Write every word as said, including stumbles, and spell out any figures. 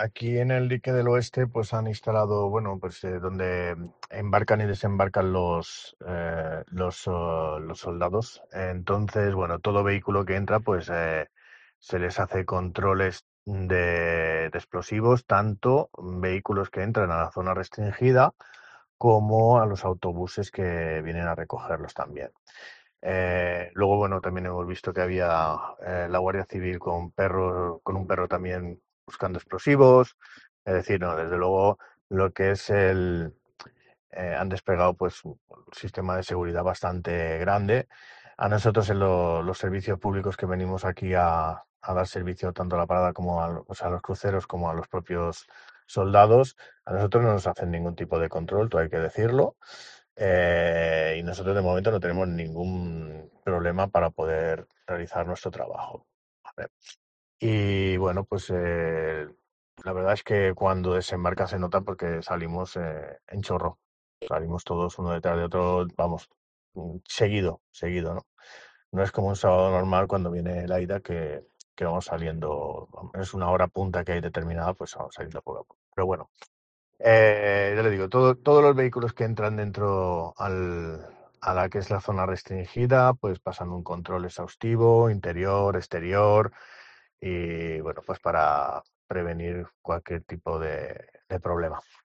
aquí en el dique del oeste pues han instalado, bueno, pues eh, donde embarcan y desembarcan los, eh, los, oh, los soldados. Entonces, bueno, todo vehículo que entra pues eh, se les hace controles de, de explosivos, tanto vehículos que entran a la zona restringida como a los autobuses que vienen a recogerlos también. Eh, luego, bueno, también hemos visto que había eh, la Guardia Civil con perros, con un perro también buscando explosivos. Es decir, no, desde luego lo que es el, eh, han desplegado pues un sistema de seguridad bastante grande. A nosotros en lo- los servicios públicos que venimos aquí a, a dar servicio tanto a la parada como a, lo- o sea, a los cruceros como a los propios soldados, a nosotros no nos hacen ningún tipo de control, todo hay que decirlo. Eh, y nosotros de momento no tenemos ningún problema para poder realizar nuestro trabajo. ¿Vale? Y bueno, pues eh, la verdad es que cuando desembarca se nota porque salimos eh, en chorro. Salimos todos uno detrás de otro, vamos, mm, seguido, seguido, ¿no? No es como un sábado normal cuando viene la ida que, que vamos saliendo, es una hora punta que hay determinada, pues vamos saliendo poco a poco. Pero bueno, eh, ya le digo, todo, todos los vehículos que entran dentro al, a la que es la zona restringida, pues pasan un control exhaustivo, interior, exterior, y bueno, pues para prevenir cualquier tipo de, de problema.